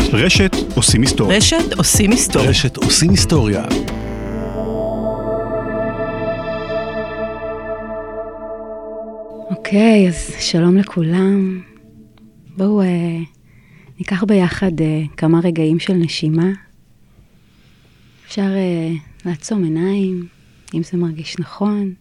רשת עושים היסטוריה. רשת עושים היסטוריה. רשת עושים היסטוריה. אוקיי, אז שלום לכולם. בואו ניקח ביחד כמה רגעים של נשימה. אפשר לעצום עיניים, אם זה מרגיש נכון.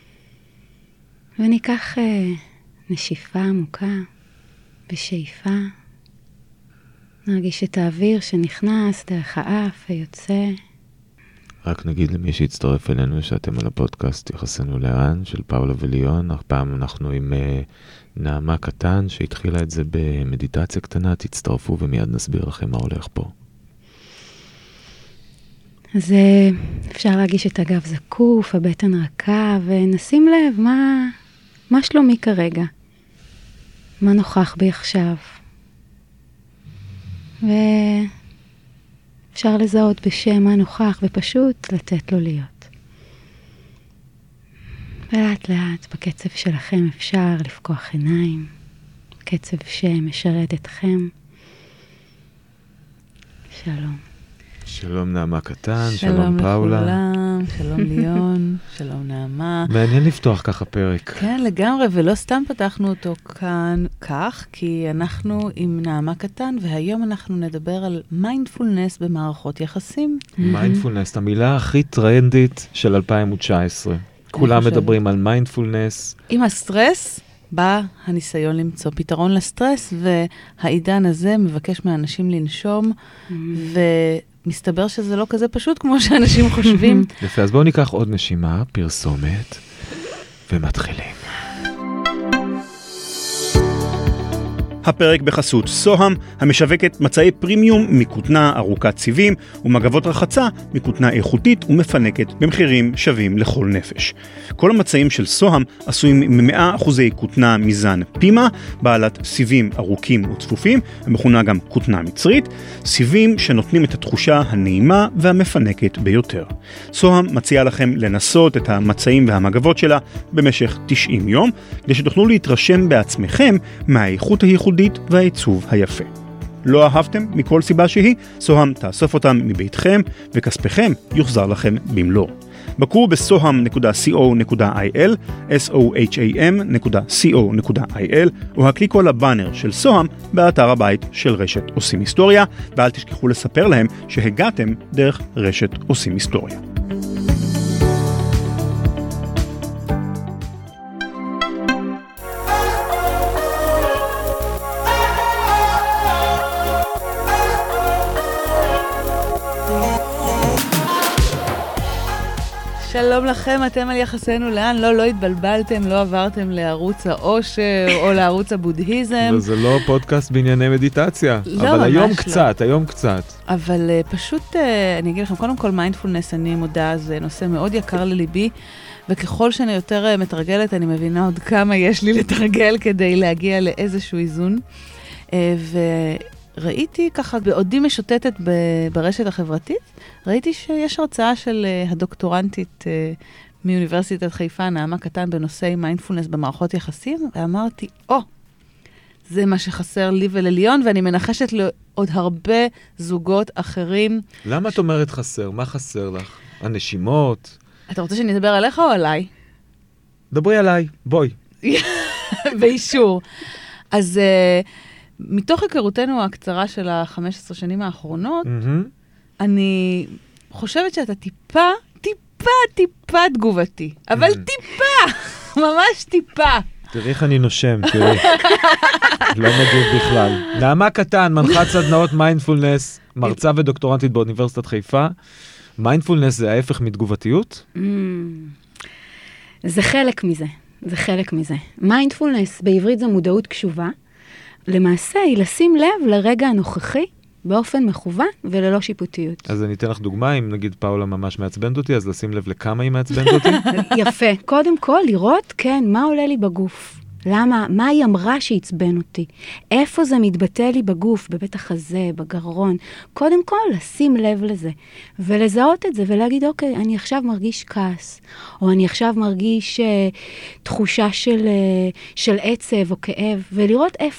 וניקח נשיפה עמוקה ושאיפה. נרגיש את האוויר שנכנס דרך האף ויוצא. רק נגיד למי שהצטרף אלינו שאתם על הפודקאסט יחסנו לאן של פאולה וליון. הפעם אנחנו עם נעמה קטן שהתחילה את זה במדיטציה קטנה. תצטרפו ומיד נסביר לכם מה הולך פה. אז אפשר להגיש את הגב זקוף, הבטן רכה, ונשים לב מה שלומי כרגע. מה נוכח בי עכשיו. ואפשר לזהות בשם מה נוכח ופשוט לתת לו להיות. ולאט לאט בקצב שלכם אפשר לפקוח עיניים. קצב שמשרת אתכם. שלום. שלום נעמה קטן, שלום פאולה. לכולם, שלום ליון, שלום נעמה. מעניין לפתוח ככה פרק. כן, לגמרי, ולא סתם פתחנו אותו כאן כך, כי אנחנו עם נעמה קטן, והיום אנחנו נדבר על מיינדפולנס במערכות יחסים. מיינדפולנס, המילה הכי טרנדית של 2019. כולם מדברים על מיינדפולנס. עם הסטרס בא הניסיון למצוא פתרון לסטרס, והעידן הזה מבקש מאנשים לנשום, מסתבר שזה לא כזה פשוט כמו שאנשים חושבים. יפה, אז בואו ניקח עוד נשימה, פרסומת, ומתחילים. הפרק בחסות סוהם, המשווקת מצעי פרימיום מכותנה ארוכת סיבים ומגבות רחצה מכותנה איכותית ומפנקת במחירים שווים לכל נפש. כל המצעים של סוהם עשויים מ100% כותנה מזן פימה, בעלת סיבים ארוכים וצפופים, המכונה גם כותנה מצרית, סיבים שנותנים את התחושה הנעימה והמפנקת ביותר. סוהם מציעה לכם לנסות את המצעים והמגבות שלה במשך 90 יום, כדי שתוכלו להתרשם בעצמכם מהאיכות הייחודית והעיצוב היפה. לא אהבתם מכל סיבה שהיא? סוהם תאסוף אותם מביתכם וכספכם יוחזר לכם במלואו. בקרו בסוהם.co.il, soham.co.il, או הקליקו על הבאנר של סוהם באתר הבית של רשת עושים היסטוריה, ואל תשכחו לספר להם שהגעתם דרך רשת עושים היסטוריה. שלום לכם, אתם על יחסנו לאן? לא התבלבלתם, לא עברתם לערוץ העושר או לערוץ הבודהיזם. וזה לא פודקאסט בענייני מדיטציה, לא, אבל היום לא. קצת, היום קצת. אבל פשוט, אני אגיד לכם, קודם כל מיינדפולנס, אני מודה, זה נושא מאוד יקר לליבי, וככל שאני יותר מתרגלת, אני מבינה עוד כמה יש לי לתרגל כדי להגיע לאיזשהו איזון. ראיתי ככה, בעודי משוטטת ברשת החברתית, ראיתי שיש הרצאה של הדוקטורנטית מאוניברסיטת חיפה, נעמה קטן, בנושא מיינדפולנס במערכות יחסים, ואמרתי, זה מה שחסר לי ולליון, ואני מנחשת לעוד הרבה זוגות אחרים. למה את אומרת חסר? מה חסר לך? הנשימות? אתה רוצה שאני אדבר עליך או עליי? דברי עליי, בואי. באישור. אז מתוך היכרותנו הקצרה של ה-15 שנים האחרונות, אני חושבת שאתה טיפה תגובתי. אבל טיפה! ממש טיפה. תראי איך אני נושם, תראי. לא מגיב בכלל. נעמה קטן, מנחת סדנאות מיינדפולנס, מרצה ודוקטורנטית באוניברסיטת חיפה. מיינדפולנס זה ההפך מתגובתיות? זה חלק מזה. מיינדפולנס בעברית זו מודעות קשובה. למעשה היא לשים לב לרגע הנוכחי באופן מכוון וללא שיפוטיות. אז אני אתן לך דוגמה, אם נגיד פאולה ממש מעצבנת אותי, אז לשים לב לכמה היא מעצבנת אותי? יפה. קודם כל לראות, כן, מה עולה לי בגוף. למה? מה היא אמרה שעצבן אותי? איפה זה מתבטא לי בגוף, בבית החזה, בגרון? קודם כל, לשים לב לזה. ולזהות את זה ולהגיד, אוקיי, אני עכשיו מרגיש כעס, או אני עכשיו מרגיש תחושה של עצב או כאב, ולראות איפה זה.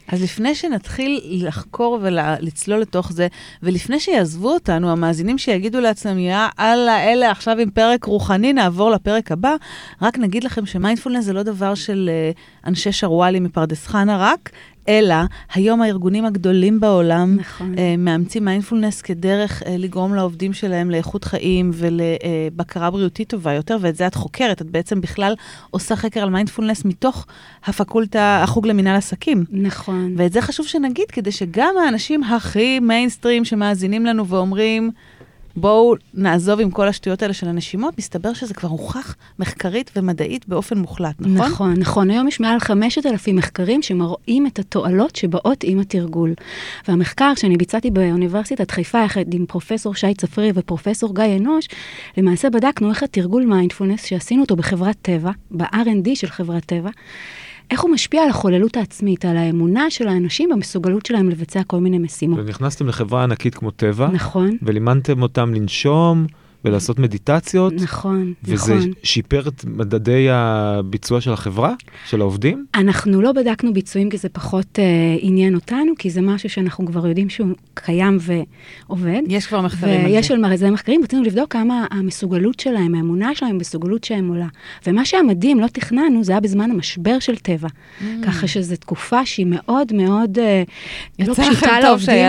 אז לפני שנתחיל לחקור ולצלול לתוך זה, ולפני שיעזבו אותנו, המאזינים שיגידו לעצמם, יאללה, אלה עכשיו עם פרק רוחני, נעבור לפרק הבא, רק נגיד לכם שמיינדפולנס זה לא דבר של אנשי שרוואלי מפרדס חנה רק, אלא היום הארגונים הגדולים בעולם מאמצים מיינדפולנס כדרך לגרום לעובדים שלהם לאיכות חיים ולבקרה בריאותית טובה יותר, ואת זה את חוקרת, את בעצם בכלל עושה חקר על מיינדפולנס מתוך החוג למינהל עסקים. נכון. ואת זה חשוב שנגיד, כדי שגם האנשים הכי מיינסטרים שמאזינים לנו ואומרים, בואו נעזוב עם כל השטויות האלה של הנשימות, מסתבר שזה כבר הוכח מחקרית ומדעית באופן מוחלט, נכון? נכון, נכון. היום יש מעל 5,000 מחקרים שמראים את התועלות שבאות עם התרגול. והמחקר שאני ביצעתי באוניברסיטת חיפה, יחד עם פרופסור שי צפרי ופרופסור גיא אנוש, למעשה בדקנו איך התרגול מיינדפולנס, שעשינו אותו בחברת טבע, ב-R&D של חברת טבע, איך הוא משפיע על החוללות העצמית, על האמונה של האנשים במסוגלות שלהם לבצע כל מיני משימות. ונכנסתם לחברה ענקית כמו טבע, נכון. ולימנתם אותם לנשום ולעשות מדיטציות. נכון, וזה נכון. שיפר את מדדי הביצוע של החברה, של העובדים? אנחנו לא בדקנו ביצועים כי זה פחות עניין אותנו, כי זה משהו שאנחנו כבר יודעים שהוא קיים ועובד. יש כבר מחקרים על זה. ויש על זה מחקרים, רצינו לבדוק כמה המסוגלות שלהם, האמונה שלהם מסוגלות שהם עולה. ומה שהמדהים, לא תכננו, זה היה בזמן המשבר של טבע. ככה שזו תקופה שהיא מאוד מאוד לא פשוטה לעובדים.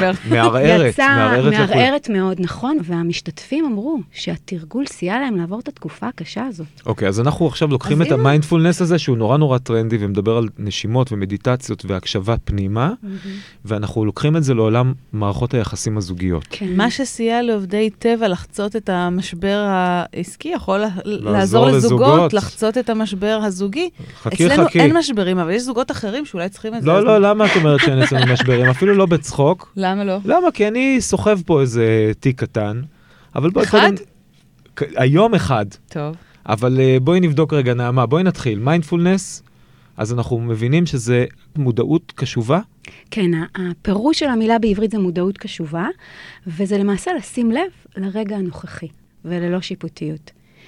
מערערת מאוד, נכון. והמשתתפים אמרו שהתרגול סייע להם לעבור את התקופה הקשה הזאת. אוקיי, אז אנחנו עכשיו לוקחים את המיינדפולנס הזה, שהוא נורא נורא טרנדי, ומדבר על נשימות ומדיטציות והקשבה פנימה, ואנחנו לוקחים את זה לעולם מערכות היחסים הזוגיות. מה שסייע לעובדי טבע לחצות את המשבר העסקי, יכול לעזור לזוגות לחצות את המשבר הזוגי. אצלנו אין משברים, אבל יש זוגות אחרים שאולי צריכים את זה. לא, למה את אומרת שאין אצלנו משברים? אפילו לא בצחוק. למה לא? למה? כי אני סוחב פה איזה תיק קטן, אבל בואי קודם... היום אחד. טוב. אבל בואי נבדוק רגע, נעמה, בואי נתחיל. מיינדפולנס, אז אנחנו מבינים שזה מודעות קשובה? כן, הפירוש של המילה בעברית זה מודעות קשובה, וזה למעשה לשים לב לרגע הנוכחי, וללא שיפוטיות.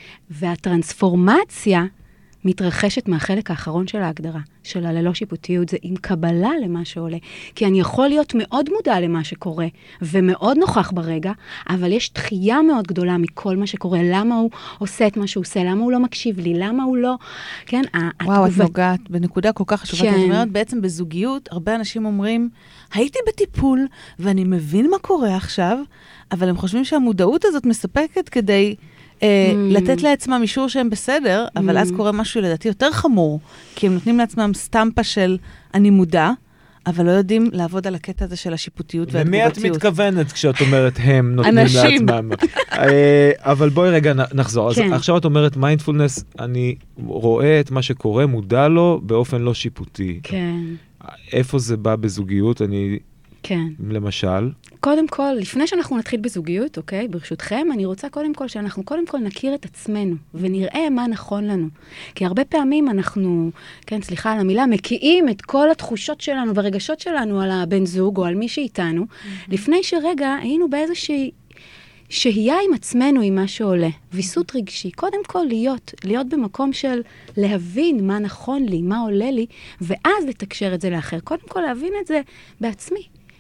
והטרנספורמציה מתרחשת מהחלק האחרון של ההגדרה, של הללא שיפוטיות, זה עם קבלה למה שעולה. כי אני יכול להיות מאוד מודע למה שקורה, ומאוד נוכח ברגע, אבל יש דחייה מאוד גדולה מכל מה שקורה. למה הוא עושה את מה שהוא עושה? למה הוא לא מקשיב לי? למה הוא לא... כן, וואו, את נוגעת בנקודה כל כך חשובה. כן. זאת אומרת, בעצם בזוגיות, הרבה אנשים אומרים, הייתי בטיפול, ואני מבין מה קורה עכשיו, אבל הם חושבים שהמודעות הזאת מספקת כדי... לתת לעצמם אישור שהם בסדר, אבל אז קורה משהו לדעתי יותר חמור, כי הם נותנים לעצמם סטמפה של אני מודע, אבל לא יודעים לעבוד על הקטע הזה של השיפוטיות והתגובתיות. למי את מתכוונת כשאת אומרת הם נותנים לעצמם? אבל בואי רגע נחזור. אז עכשיו את אומרת מיינדפולנס, אני רואה את מה שקורה, מודע לו באופן לא שיפוטי. כן. איפה זה בא בזוגיות? כן. למשל? קודם כל, לפני שאנחנו נתחיל בזוגיות, אוקיי, ברשותכם, אני רוצה קודם כל שאנחנו קודם כל נכיר את עצמנו, ונראה מה נכון לנו. כי הרבה פעמים אנחנו, כן, סליחה על המילה, מקיאים את כל התחושות שלנו והרגשות שלנו על הבן זוג או על מי שאיתנו, לפני שרגע היינו באיזושהי שהייה עם עצמנו עם מה שעולה, ויסות רגשי. קודם כל להיות במקום של להבין מה נכון לי, מה עולה לי, ואז לתקשר את זה לאחר. קודם כל להבין את זה בעצמי.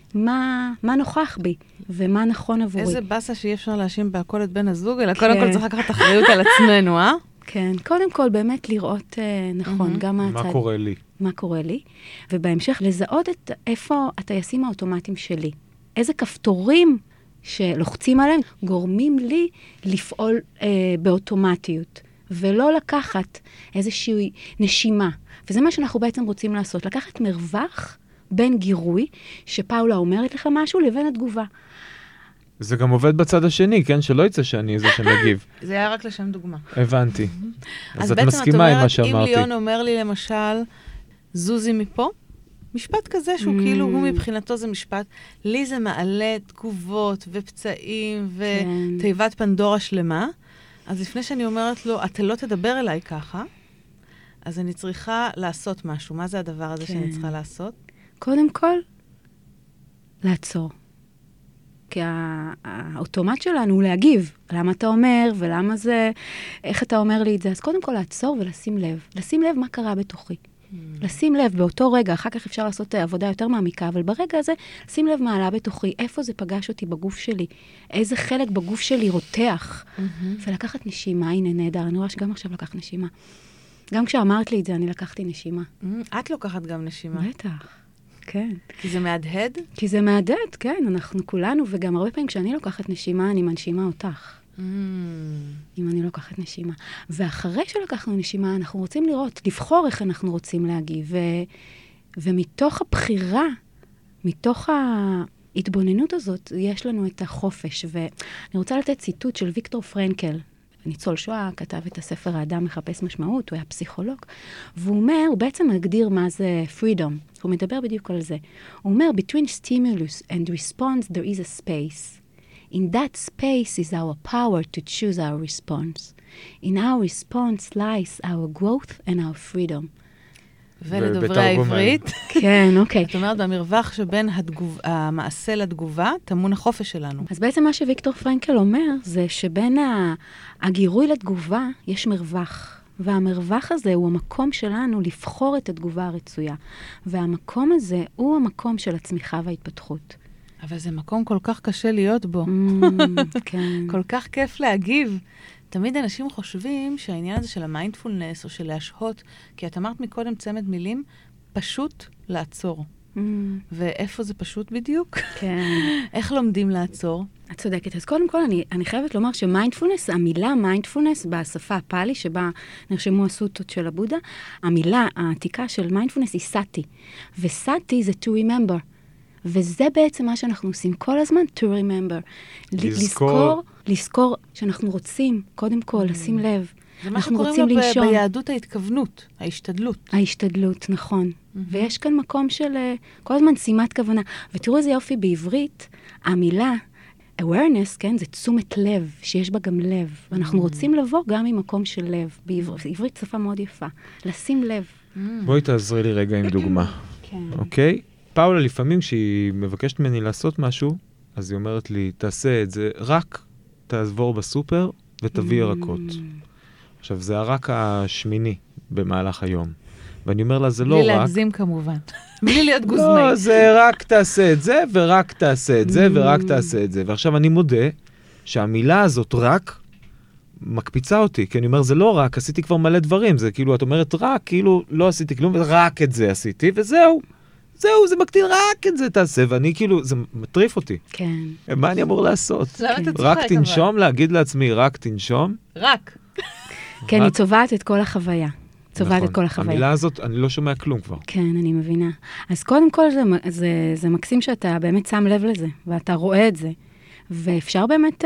מה נוכח בי, ומה נכון עבורי. איזה בסה שאי אפשר להאשים בהכל את בן הזוג, אלא קודם כל צריך לקחת אחריות על עצמנו, אה? כן, קודם כל באמת לראות נכון, גם מהצד. מה קורה לי? מה קורה לי, ובהמשך לזהות איפה הטייסים האוטומטיים שלי. איזה כפתורים שלוחצים עליהם גורמים לי לפעול באוטומטיות, ולא לקחת איזושהי נשימה. וזה מה שאנחנו בעצם רוצים לעשות, לקחת מרווח, בין גירוי, שפאולה אומרת לך משהו, לבין התגובה. זה גם עובד בצד השני, כן? שלא יצא שאני זה שמגיב. זה היה רק לשם דוגמה. הבנתי. אז את מסכימה עם מה שאמרתי. אם ליאון אומר לי למשל, זוזי מפה, משפט כזה שהוא כאילו, הוא מבחינתו זה משפט, לי זה מעלה תגובות ופצעים ותיבת פנדורה שלמה, אז לפני שאני אומרת לו, אתה לא תדבר אליי ככה, אז אני צריכה לעשות משהו. מה זה הדבר הזה שאני צריכה לעשות? קודם כל, לעצור. כי האוטומט שלנו הוא להגיב. למה אתה אומר, ולמה זה, איך אתה אומר לי את זה. אז קודם כל לעצור ולשים לב. לשים לב מה קרה בתוכי. לשים לב באותו רגע, אחר כך אפשר לעשות עבודה יותר מעמיקה, אבל ברגע הזה, שים לב מעלה בתוכי, איפה זה פגש אותי בגוף שלי, איזה חלק בגוף שלי רותח, ולקחת נשימה, הנה נהדר, אני רואה שגם עכשיו לקחת נשימה. גם כשאמרת לי את זה, אני לקחתי נשימה. את לוקחת גם נשימה. בטח, כן. כי זה מהדהד? כי זה מהדהד, כן, אנחנו כולנו, וגם הרבה פעמים כשאני לוקחת נשימה, אני מנשימה אותך. אם אני לוקחת נשימה. ואחרי שלקחנו נשימה, אנחנו רוצים לראות, לבחור איך אנחנו רוצים להגיב. ומתוך הבחירה, מתוך ההתבוננות הזאת, יש לנו את החופש. ואני רוצה לתת ציטוט של ויקטור פרנקל, ניצול שואה, כתב את הספר האדם מחפש משמעות, הוא היה פסיכולוג, והוא אומר, הוא בעצם מגדיר מה זה freedom. הוא מדבר בדיוק על זה. הוא אומר, between stimulus and response there is a space. In that space is our power to choose our response. In our response lies our growth and our freedom. ולדוברי העברית. כן, אוקיי. זאת אומרת, במרווח שבין המעשה לתגובה, טמון החופש שלנו. אז בעצם מה שוויקטור פרנקל אומר, זה שבין הגירוי לתגובה יש מרווח. והמרווח הזה הוא המקום שלנו לבחור את התגובה הרצויה. והמקום הזה הוא המקום של הצמיחה וההתפתחות. אבל זה מקום כל כך קשה להיות בו. כן. כל כך כיף להגיב. תמיד אנשים חושבים שהעניין הזה של המיינדפולנס או של להשהות, כי את אמרת מקודם צמד מילים, פשוט לעצור. ואיפה זה פשוט בדיוק? כן. איך לומדים לעצור? את צודקת. אז קודם כל, אני חייבת לומר שמיינדפולנס, המילה מיינדפולנס בשפה הפאלי, שבה נרשמו הסוטות של הבודה, המילה העתיקה של מיינדפולנס היא סאטי. וסאטי זה to remember. וזה בעצם מה שאנחנו עושים כל הזמן, to remember. לזכור שאנחנו רוצים, קודם כל, לשים לב. זה מה שקוראים לו ביהדות ההתכוונות, ההשתדלות. ההשתדלות, נכון. ויש כאן מקום של כל הזמן שימת כוונה. ותראו איזה יופי בעברית, המילה awareness, כן, זה תשומת לב, שיש בה גם לב. ואנחנו רוצים לבוא גם ממקום של לב. בעברית שפה מאוד יפה. לשים לב. בואי תעזרי לי רגע עם דוגמה. כן. אוקיי? פאולה לפעמים כשהיא מבקשת ממני לעשות משהו, אז היא אומרת לי, תעשה את זה, רק תעבור בסופר ותביא ירקות. עכשיו, זה הרק השמיני במהלך היום. ואני אומר לה, זה לא רק... בלי להגזים כמובן. בלי להיות גוזמי. לא, זה רק תעשה את זה, ורק תעשה את זה, ורק תעשה את זה. ועכשיו אני מודה שהמילה הזאת רק מקפיצה אותי, כי אני אומר, זה לא רק, עשיתי כבר מלא דברים. זה כאילו, את אומרת רק, כאילו, לא עשיתי כלום, רק את זה עשיתי, וזהו. זהו, זה מקטין, רק את זה תעשה, ואני כאילו, זה מטריף אותי. כן. מה אני אמור לעשות? למה אתה צוחק? רק תנשום, להגיד לעצמי, רק תנשום? רק. כן, היא צובעת את כל החוויה. צובעת את כל החוויה. המילה הזאת, אני לא שומע כלום כבר. כן, אני מבינה. אז קודם כל, זה מקסים שאתה באמת שם לב לזה, ואתה רואה את זה. ואפשר באמת,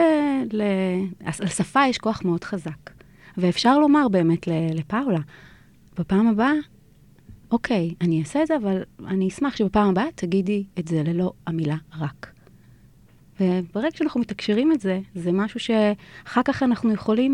לשפה יש כוח מאוד חזק. ואפשר לומר באמת לפאולה, בפעם הבאה, אוקיי, אני אעשה את זה, אבל אני אשמח שבפעם הבאה תגידי את זה ללא המילה רק. וברגע שאנחנו מתקשרים את זה, זה משהו שאחר כך אנחנו יכולים,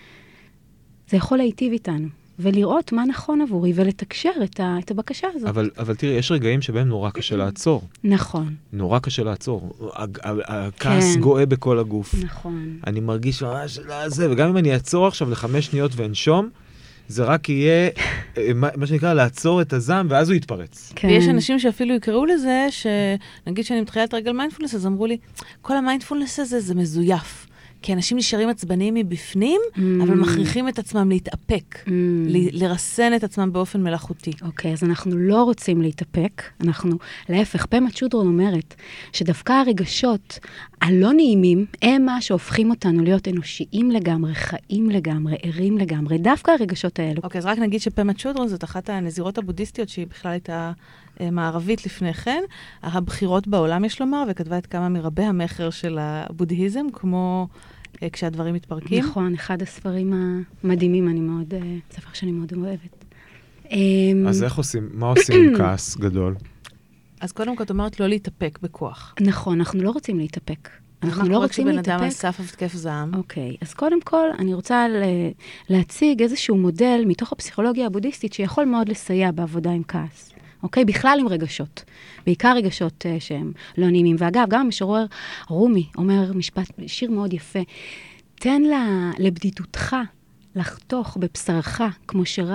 זה יכול להיטיב איתנו, ולראות מה נכון עבורי, ולתקשר את הבקשה הזאת. אבל תראי, יש רגעים שבהם נורא קשה לעצור. נכון. נורא קשה לעצור. הכעס גואה בכל הגוף. נכון. אני מרגיש ממש זה, וגם אם אני אעצור עכשיו ל5 שניות ואנשום, זה רק יהיה, מה שנקרא, לעצור את הזעם, ואז הוא יתפרץ. כן. ויש אנשים שאפילו יקראו לזה, שנגיד שאני מתחילת רגל מיינדפולנס, אז אמרו לי, כל המיינדפולנס הזה זה מזויף. כי אנשים נשארים עצבניים מבפנים, אבל מכריחים את עצמם להתאפק, לרסן את עצמם באופן מלאכותי. אוקיי, אז אנחנו לא רוצים להתאפק, אנחנו, להפך, פמה צ'ודרון אומרת, שדווקא הרגשות הלא נעימים, הם מה שהופכים אותנו להיות אנושיים לגמרי, חיים לגמרי, ערים לגמרי, דווקא הרגשות האלו. אוקיי, אז רק נגיד שפמה צ'ודרון זאת אחת הנזירות הבודהיסטיות, שהיא בכלל הייתה מערבית לפני כן, הבחירות בעולם יש לומר, וכתבה את כמה מרבי המחר של הבודהיזם, כמו כשהדברים מתפרקים. נכון, אחד הספרים המדהימים, אני מאוד, ספר שאני מאוד אוהבת. אז איך עושים, מה עושים עם כעס גדול? אז קודם כל, את אומרת לא להתאפק בכוח. נכון, אנחנו לא רוצים להתאפק. אנחנו לא רוצים להתאפק. שבן אדם על סף התקף זעם. אוקיי, אז קודם כל, אני רוצה להציג איזשהו מודל מתוך הפסיכולוגיה הבודהיסטית, שיכול מאוד לסייע בעבודה עם כעס. אוקיי? בכלל עם רגשות. בעיקר רגשות שהם לא נעימים. ואגב, גם המשורר רומי אומר שיר מאוד יפה, תן לבדידותך לחתוך בבשרך, כמו שרק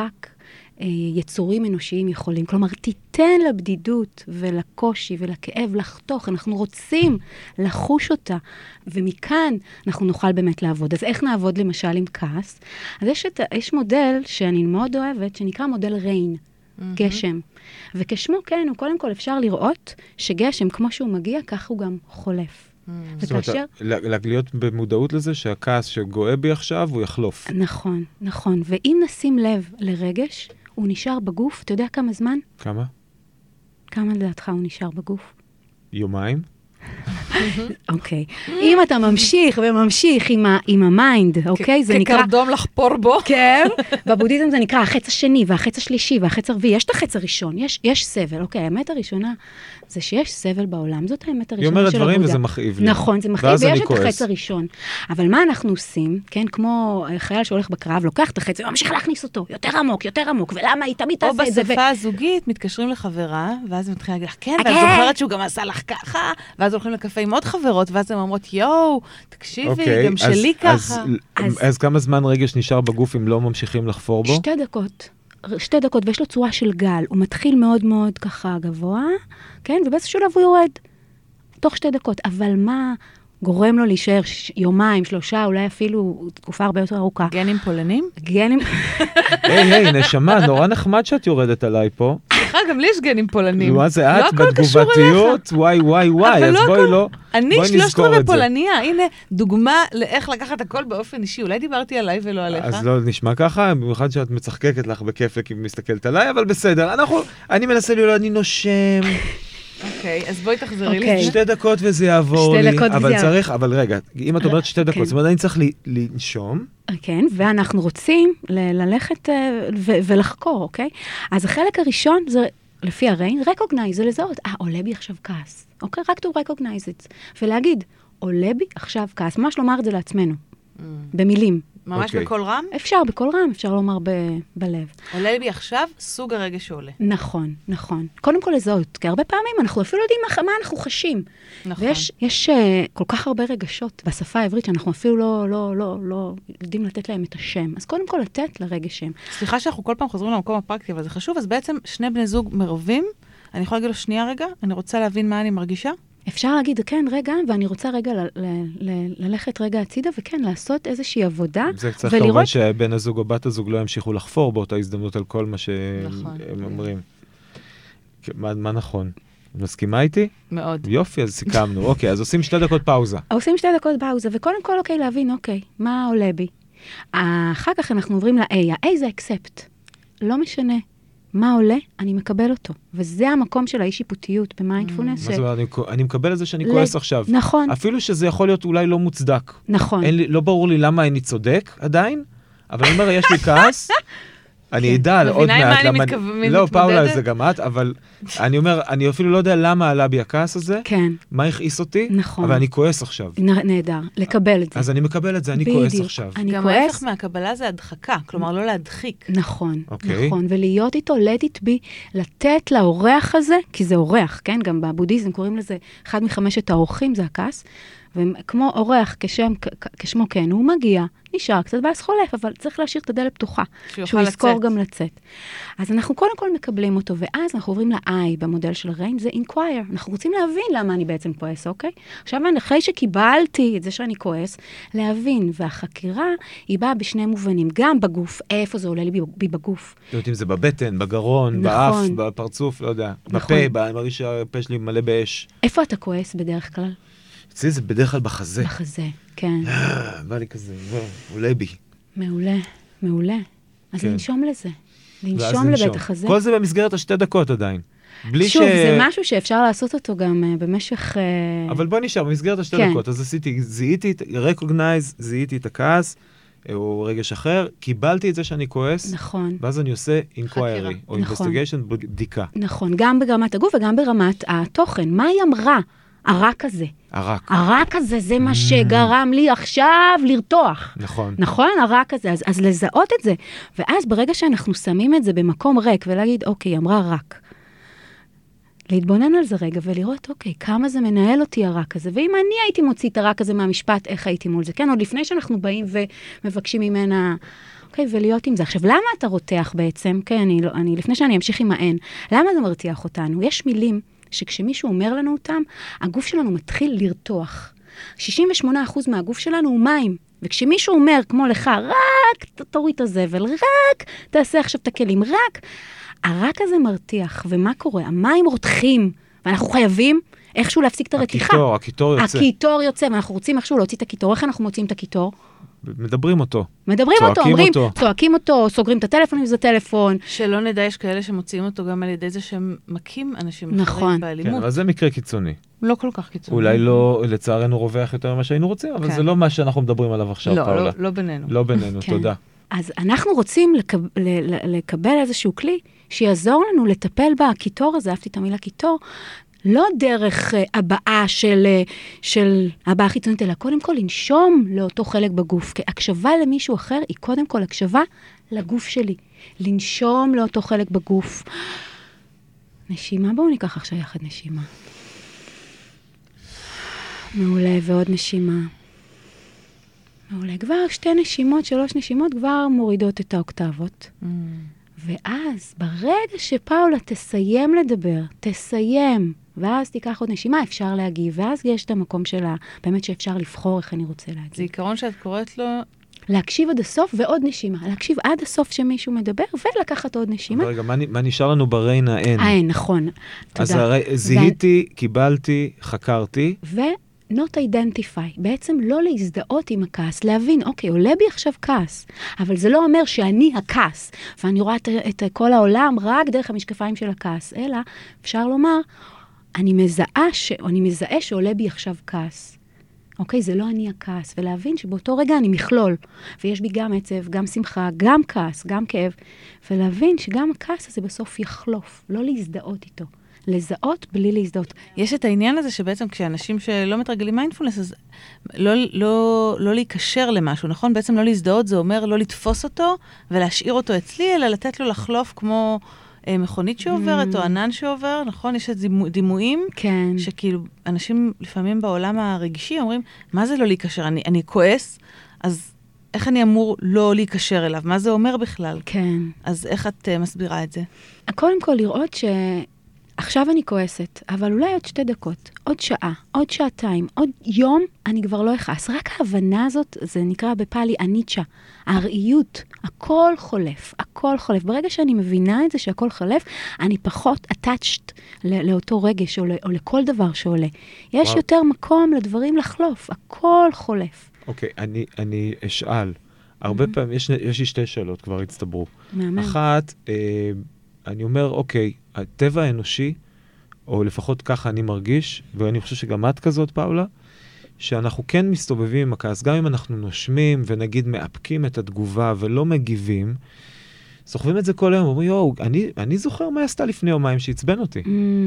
יצורים אנושיים יכולים. כלומר, תיתן לבדידות ולקושי ולכאב לחתוך. אנחנו רוצים לחוש אותה, ומכאן אנחנו נוכל באמת לעבוד. אז איך נעבוד למשל עם כעס? אז יש מודל שאני מאוד אוהבת, שנקרא מודל ריין, גשם. וכשמו כן, הוא קודם כל אפשר לראות שגשם, כמו שהוא מגיע, כך הוא גם חולף. זאת אומרת, להיות במודעות לזה שהכעס שגואה בי עכשיו, הוא יחלוף. נכון, נכון. ואם נשים לב לרגש, הוא נשאר בגוף, אתה יודע כמה זמן? כמה? כמה לדעתך הוא נשאר בגוף? יומיים? אוקיי. אם אתה ממשיך וממשיך עם המיינד, אוקיי? זה נקרא... כקרדום לחפור בו. כן. בבודהיזם זה נקרא החץ השני, והחץ השלישי, והחץ הרביעי. יש את החץ הראשון, יש סבל. אוקיי, האמת הראשונה זה שיש סבל בעולם. זאת האמת הראשונה של הבודה. היא אומרת דברים וזה מכאיב לי. נכון, זה מכאיב, ויש את החץ הראשון. אבל מה אנחנו עושים? כן, כמו חייל שהולך בקרב, לוקח את החץ וממשיך להכניס אותו יותר עמוק, יותר עמוק, ולמה היא תמיד תעשה את זה? או בשפה הזוגית מתקשרים לחברה, ואז מתחילה להגיד לך, כן, ואת זוכרת שהוא גם עשה לך ככה, ואז הולכים לקפה עם עוד חברות, ואז הן אומרות, יואו, תקשיבי, גם שלי ככה. אז כמה זמן רגש נשאר בגוף אם לא ממשיכים לחפור בו? 2 דקות. 2 דקות, ויש לו צורה של גל. הוא מתחיל מאוד מאוד ככה גבוה, כן? ובאיזשהו שלב הוא יורד. תוך 2 דקות. אבל מה גורם לו להישאר יומיים, 3, אולי אפילו תקופה הרבה יותר ארוכה? גנים פולנים? גנים... היי, נשמה, נורא נחמד שאת יורדת עליי פה. סליחה, גם לי יש גנים פולנים. מה זה את? בתגובתיות? וואי, אז בואי לא... אני 3/4 פולניה, הנה דוגמה לאיך לקחת הכל באופן אישי. אולי דיברתי עליי ולא עליך. אז לא נשמע ככה, במיוחד שאת מצחקקת לך בכיף אם מסתכלת עליי, אבל בסדר. אני מנסה להיות, אני נושם. אוקיי, אז בואי תחזרי לי. 2 דקות וזה יעבור לי, אבל רגע, אם את אומרת 2 דקות, זאת אומרת, אני צריך לנשום. כן, ואנחנו רוצים ללכת ולחקור, אוקיי? אז החלק הראשון זה, לפי הריין, recognize, זה לזהות, עולה בי עכשיו כעס, אוקיי? רק to recognize it. ולהגיד, עולה בי עכשיו כעס, ממש לומר את זה לעצמנו, במילים. ממש בכל רם? אפשר, בכל רם, אפשר לומר בלב. עולה בי עכשיו סוג הרגש שעולה. נכון, נכון. קודם כל לזהות, כי הרבה פעמים אנחנו אפילו יודעים מה אנחנו חשים. נכון. ויש כל כך הרבה רגשות בשפה העברית שאנחנו אפילו לא יודעים לתת להם את השם. אז קודם כל לתת לרגש שם. סליחה שאנחנו כל פעם חוזרים למקום הפרקטי, אבל זה חשוב. אז בעצם 2 בני זוג מרבים, אני יכולה להגיד לו שנייה רגע, אני רוצה להבין מה אני מרגישה. אפשר להגיד, כן, רגע, ואני רוצה רגע ללכת רגע הצידה, וכן, לעשות איזושהי עבודה. זה צריך כמובן שבן הזוג או בת הזוג לא ימשיכו לחפור באותה הזדמנות על כל מה שהם אומרים. מה נכון? מסכימה איתי? מאוד. יופי, אז סיכמנו. אוקיי, אז עושים 2 דקות פאוזה. עושים 2 דקות פאוזה, וקודם כל, אוקיי, להבין, אוקיי, מה עולה בי. אחר כך אנחנו עוברים ל-A. ה-A זה accept. לא משנה. מה עולה, אני מקבל אותו. וזה המקום של האי-שיפוטיות במיינדפולנס. מה זאת אומרת, אני מקבל את זה שאני כועס עכשיו. נכון. אפילו שזה יכול להיות אולי לא מוצדק. נכון. לא ברור לי למה אני צודק עדיין, אבל אני אומר, יש לי כעס, אני אדע עוד מעט. מבינה עם מה אני מתמודדת? לא, פאולה, זה גם את, אבל אני אומר, אני אפילו לא יודע למה עלה בי הכעס הזה, כן. מה הכעיס אותי, נכון. אבל אני כועס עכשיו. נהדר, לקבל את זה. אז אני מקבל את זה, אני כועס עכשיו. גם ההפך מהקבלה זה הדחקה, כלומר לא להדחיק. נכון, נכון, ולהיות איתו, let it be, לתת לאורח הזה, כי זה אורח, כן? גם בבודהיזם קוראים לזה, 1 מ-5 האורחים זה הכעס, וכמו אורח, כשמו כן, הוא מגיע, נשאר קצת ואז חולף, אבל צריך להשאיר את הדלת פתוחה, שהוא יזכור גם לצאת. אז אנחנו קודם כל מקבלים אותו, ואז אנחנו עוברים ל-I במודל של ריין, זה inquire. אנחנו רוצים להבין למה אני בעצם כועס, אוקיי? עכשיו, אחרי שקיבלתי את זה שאני כועס, להבין, והחקירה היא באה בשני מובנים, גם בגוף, איפה זה עולה לי בי בגוף. לא יודעת אם זה בבטן, בגרון, באף, בפרצוף, לא יודע, בפה, מרגיש שהפה שלי מלא באש. איפה אתה כועס בדרך כלל? זה בדרך כלל בחזה. בחזה, כן. בא לי כזה, עולה בי. מעולה, מעולה. אז לנשום לזה. לנשום לבית החזה. כל זה במסגרת 2 דקות עדיין. שוב, זה משהו שאפשר לעשות אותו גם במשך... אבל בוא נשאר, במסגרת 2 דקות. אז זיהיתי, recognize, זיהיתי את הכעס, או רגש אחר, קיבלתי את זה שאני כועס, נכון. ואז אני עושה inquiry, או investigation, בדיקה. נכון, גם ברמת הגוף וגם ברמת התוכן. מה היא אמרה? הרק הזה. הרק הזה, זה מה שגרם לי עכשיו לרתוח. נכון. נכון, הרק הזה. אז לזהות את זה. ואז ברגע שאנחנו שמים את זה במקום ריק, ולהגיד, אוקיי, אמרה רק. להתבונן על זה רגע ולראות, אוקיי, כמה זה מנהל אותי הרק הזה, ואם אני הייתי מוציא את הרק הזה מהמשפט, איך הייתי מול זה? כן, עוד לפני שאנחנו באים ומבקשים ממנה, אוקיי, ולהיות עם זה. עכשיו, למה אתה רותח בעצם? כן, לפני שאני אמשיך עם האין, למה זה מרתיח אותנו? יש מילים שכשמישהו אומר לנו אותם, הגוף שלנו מתחיל לרתוח. 68% מהגוף שלנו הוא מים. וכשמישהו אומר, כמו לך, רק תוריד את הזבל, רק תעשה עכשיו את הכלים, הרק הזה מרתיח. ומה קורה? המים רותחים, ואנחנו חייבים איכשהו להפסיק את הרתיחה. הקיטור יוצא. הקיטור יוצא, ואנחנו רוצים איכשהו להוציא את הקיטור. איך אנחנו מוצאים את הקיטור? מדברים אותו. אומרים, צועקים אותו, סוגרים את הטלפון אם זה טלפון. שלא נדע, יש כאלה שמוציאים אותו גם על ידי זה שהם מכים אנשים אחרים באלימות. כן, אבל זה מקרה קיצוני. לא כל כך קיצוני. אולי לא, לצערנו רווח יותר ממה שהיינו רוצים, אבל זה לא מה שאנחנו מדברים עליו עכשיו, פאולה. לא בינינו. לא בינינו, תודה. אז אנחנו רוצים לקבל איזשהו כלי שיעזור לנו לטפל בקיטור הזה, אהבתי את המילה קיטור, לא דרך הבאה של הבאה חיצונית, אלא קודם כל לנשום לאותו חלק בגוף. כי הקשבה למישהו אחר היא קודם כל הקשבה לגוף שלי. לנשום לאותו חלק בגוף. נשימה, בואו ניקח עכשיו יחד נשימה. מעולה, ועוד נשימה. מעולה, כבר 2 נשימות, 3 נשימות, כבר מורידות את האוקטבות. ואז, ברגע שפאולה תסיים לדבר, תסיים, ואז תיקח עוד נשימה, אפשר להגיב, ואז יש את המקום שלה, באמת שאפשר לבחור איך אני רוצה להגיב. זה עיקרון שאת קוראת לו... להקשיב עד הסוף ועוד נשימה. להקשיב עד הסוף שמישהו מדבר, ולקחת עוד נשימה. רגע, מה נשאר לנו בריינה? אין, נכון. אז זיהיתי, קיבלתי, חקרתי. not identify, בעצם לא להזדהות עם הכעס, להבין, אוקיי, עולה בי עכשיו כעס, אבל זה לא אומר שאני הכעס, ואני רואה את כל העולם רק דרך המשקפיים של הכעס, אלא אפשר לומר, אני מזהה שעולה בי עכשיו כעס. אוקיי, זה לא אני הכעס, ולהבין שבאותו רגע אני מכלול, ויש בי גם עצב, גם שמחה, גם כעס, גם כאב, ולהבין שגם הכעס הזה בסוף יחלוף, לא להזדהות איתו. לזהות בלי להזדהות. יש את העניין הזה שבעצם כשאנשים שלא מתרגלים מיינדפולנס, אז לא להיקשר למשהו, נכון? בעצם לא להזדהות, זה אומר לא לתפוס אותו ולהשאיר אותו אצלי, אלא לתת לו לחלוף כמו מכונית שעוברת או ענן שעובר, נכון? יש את דימויים, כן. שכאילו אנשים לפעמים בעולם הרגשי אומרים, מה זה לא להיקשר? אני כועס, אז איך אני אמור לא להיקשר אליו? מה זה אומר בכלל? כן. אז איך את מסבירה את זה? קודם כל לראות עכשיו אני כועסת, אבל אולי עוד 2 דקות, עוד שעה, עוד שעתיים, עוד יום, אני כבר לא אכעס. רק ההבנה הזאת, זה נקרא בפאלי אניצ'ה, הראיות, הכל חולף, הכל חולף. ברגע שאני מבינה את זה שהכל חולף, אני פחות attached לאותו רגש או לכל דבר שעולה. יש יותר מקום לדברים לחלוף, הכל חולף. אוקיי, אני אשאל. הרבה פעמים, יש לי 2 שאלות כבר הצטברו. מאמן. אחת, אני אומר, אוקיי, הטבע האנושי, או לפחות ככה אני מרגיש, ואני חושב שגם את כזאת, פאולה, שאנחנו כן מסתובבים עם הכעס, גם אם אנחנו נושמים ונגיד מאפקים את התגובה ולא מגיבים, סוחבים את זה כל היום, אומרים, יואו, אני זוכר מה עשתה לפני יומיים שעצבן אותי.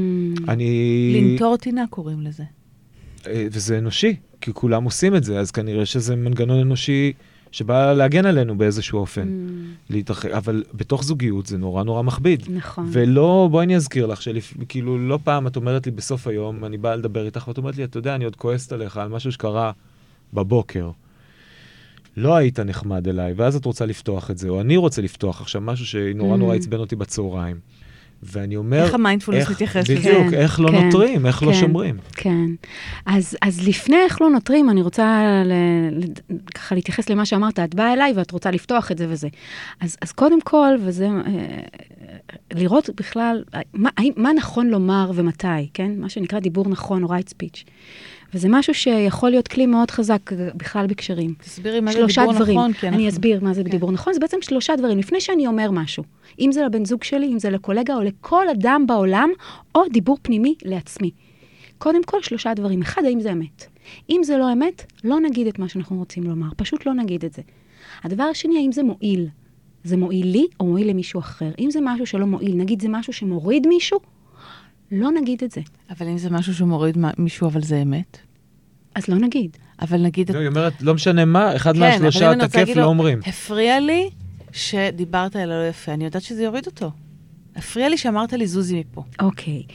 לנטור טינה קוראים לזה. וזה אנושי, כי כולם עושים את זה, אז כנראה שזה מנגנון אנושי שבא להגן עלינו באיזשהו אופן. אבל בתוך זוגיות זה נורא נורא מכביד. נכון. ולא, בואי אני אזכיר לך, כאילו לא פעם את אומרת לי בסוף היום, אני באה לדבר איתך, ואת אומרת לי, אתה יודע, אני עוד כועסת עליך על משהו שקרה בבוקר. לא היית נחמד אליי, ואז את רוצה לפתוח את זה, או אני רוצה לפתוח עכשיו משהו שנורא נורא עצבן אותי בצהריים. ואני אומר... איך המיינדפולנס מתייחס לזה? בדיוק, איך לא נותרים, איך לא שומרים. כן. אז לפני איך לא נותרים, אני רוצה ככה להתייחס למה שאמרת, את באה אליי ואת רוצה לפתוח את זה וזה. אז קודם כל, וזה... לראות בכלל, מה נכון לומר ומתי, כן? מה שנקרא דיבור נכון, או right speech. וזה משהו שיכול להיות כלי מאוד חזק בכלל בקשרים. תסבירי מה זה דיבור נכון. אני אסביר מה זה דיבור נכון. זה בעצם 3 דברים. לפני שאני אומר משהו, אם זה לבן זוג שלי, אם זה לקולגה, או לכל אדם בעולם, או דיבור פנימי לעצמי. קודם כל 3 דברים. 1, האם זה אמת. אם זה לא אמת, לא נגיד את מה שאנחנו רוצים לומר. פשוט לא נגיד את זה. הדבר השני, האם זה מועיל. זה מועיל לי או מועיל למישהו אחר. אם זה משהו שלא מועיל, נגיד זה משהו שמוריד מישהו, לא נגיד את זה. אבל אם זה משהו שמוריד מישהו, אבל זה אמת? אז לא נגיד. אבל נגיד... לא, היא אומרת, לא משנה מה, אחד מהשלושה תקף לא אומרים. הפריע לי שדיברת אליו לא יפה, אני יודעת שזה יוריד אותו. הפריע לי שאמרת לי זוזי מפה. אוקיי.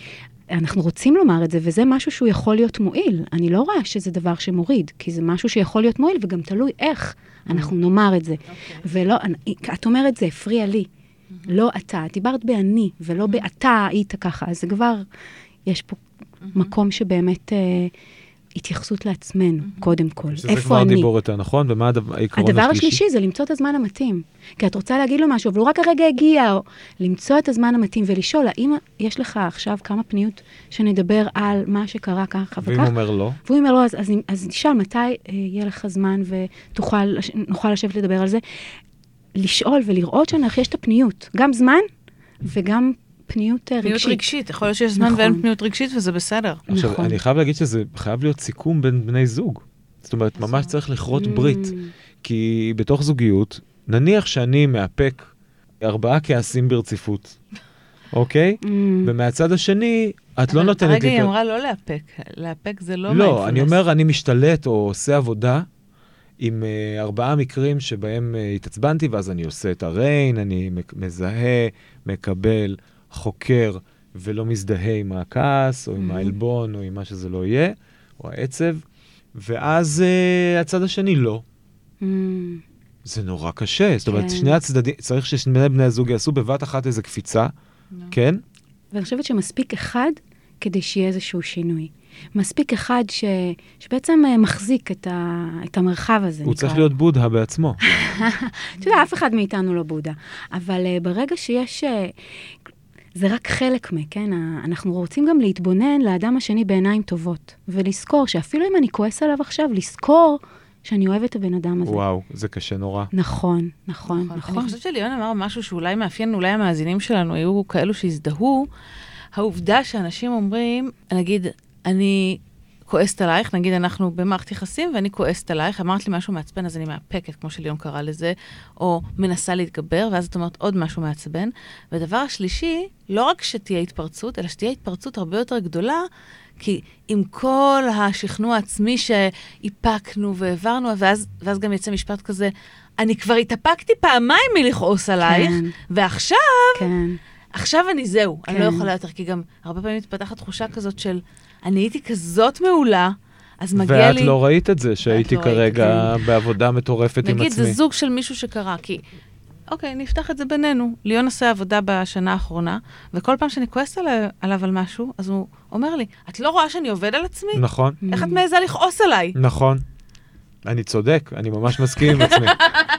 אנחנו רוצים לומר את זה, וזה משהו שהוא יכול להיות מועיל. אני לא רואה שזה דבר שמוריד, כי זה משהו שיכול להיות מועיל, וגם תלוי איך אנחנו נאמר את זה. ולא, את אומרת, זה הפריע לי. לא אתה, דיברת באני, ולא באתה היית ככה, אז זה כבר, יש פה מקום שבאמת התייחסות לעצמנו, קודם כל. איפה אני? שזה כבר דיבור יותר נכון, ומה העיקרון הדבר השלישי זה למצוא את הזמן המתאים. כי את רוצה להגיד לו משהו, אבל הוא רק הרגע הגיע, או למצוא את הזמן המתאים ולשאול, האם יש לך עכשיו כמה פניות שנדבר על מה שקרה ככה וכך? ואם אומר לא? והוא אומר לא, אז נשאל מתי יהיה לך זמן ונוכל לשבת לדבר על זה. לשאול ולראות שיש את הפניות, גם זמן וגם פניות רגשית. פניות רגשית, יכול להיות שיש זמן ואין פניות רגשית וזה בסדר. עכשיו, אני חייב להגיד שזה חייב להיות סיכום בין בני זוג. זאת אומרת, ממש צריך לכרות ברית. כי בתוך זוגיות, נניח שאני מאפק 4 כעסים ברציפות, אוקיי? ומהצד השני, את לא נותנת לי... רגע, היא אמרה לא לאפק. לאפק זה לא מיינדפולנס. לא, אני אומר, אני משתלט או עושה עבודה עם 4 מקרים שבהם התעצבנתי, ואז אני עושה את הריין, אני מזהה, מקבל, חוקר, ולא מזדהה עם הכעס, או עם העלבון, או עם מה שזה לא יהיה, או העצב, ואז הצד השני לא. זה נורא קשה. זאת אומרת, שני הצדדים, צריך ששני בני הזוג יעשו בבת אחת איזו קפיצה, כן? ואני חושבת שמספיק אחד כדי שיהיה איזשהו שינוי. מספיק אחד שבעצם מחזיק את המרחב הזה. הוא צריך להיות בודה בעצמו. אתה יודע, אף אחד מאיתנו לא בודה. אבל ברגע שיש... זה רק חלק כן? אנחנו רוצים גם להתבונן לאדם השני בעיניים טובות, ולזכור שאפילו אם אני כועס עליו עכשיו, לזכור שאני אוהבת את הבן אדם הזה. וואו, זה קשה נורא. נכון. אני חושבת שליון אמר משהו שאולי מאפיין, אולי המאזינים שלנו היו כאלו שהזדהו, העובדה שאנשים אומרים, נגיד, אני כועסת עלייך, נגיד אנחנו במערכת יחסים, ואני כועסת עלייך, אמרת לי משהו מעצבן, אז אני מאפקת, כמו שליון קרא לזה, או מנסה להתגבר, ואז את אומרת עוד משהו מעצבן. והדבר השלישי, לא רק שתהיה התפרצות, אלא שתהיה התפרצות הרבה יותר גדולה, כי עם כל השכנוע העצמי שהיפקנו והעברנו, ואז גם יצא משפט כזה, אני כבר התאפקתי פעמיים מלכעוס עלייך, ועכשיו, עכשיו אני זהו, אני לא יכולה יותר, כי גם הרבה פעמים מתפתחת תחושה כזאת של, אני הייתי כזאת מעולה, אז מגיע לי... ואת לא ראית את זה, שהייתי כרגע בעבודה מטורפת עם עצמי. נגיד, זה זוג של מישהו שקרה, כי, אוקיי, נפתח את זה בינינו. ליון עושה עבודה בשנה האחרונה, וכל פעם שאני כועסת עליו על משהו, אז הוא אומר לי, את לא רואה שאני עובד על עצמי? נכון. איך את מעיזה לכעוס עליי? נכון. אני צודק, אני ממש מסכים עם עצמי.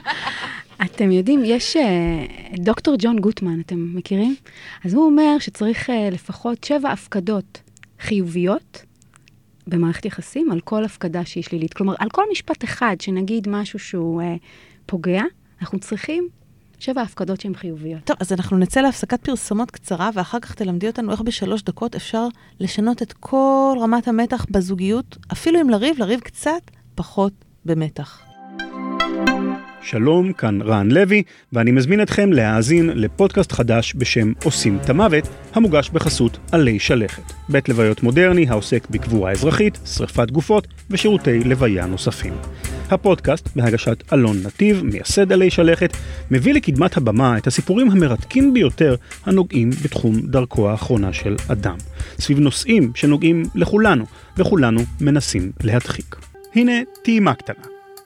אתם יודעים, יש דוקטור ג'ון גוטמן, אתם מכירים? אז הוא אומר שצריך לפחות 7 הפקדות חיוביות במערכת יחסים על כל הפקדה שהיא שלילית. כלומר, על כל משפט אחד שנגיד משהו שהוא פוגע, אנחנו צריכים 7 הפקדות שהן חיוביות. טוב, אז אנחנו נצא להפסקת פרסומות קצרה, ואחר כך תלמדי אותנו איך ב3 דקות אפשר לשנות את כל רמת המתח בזוגיות, אפילו אם לריב קצת פחות במתח. שלום, כאן רן לוי, ואני מזמין אתכם להאזין לפודקאסט חדש בשם עושים את המוות, המוגש בחסות עלי שלכת. בית לוויות מודרני העוסק בקבורה אזרחית, שריפת גופות ושירותי לוויה נוספים. הפודקאסט, בהגשת אלון נתיב, מייסד עלי שלכת, מביא לקדמת הבמה את הסיפורים המרתקים ביותר הנוגעים בתחום דרכו האחרונה של אדם. סביב נושאים שנוגעים לכולנו, וכולנו מנסים להדחיק. הנה טעימה קטנה.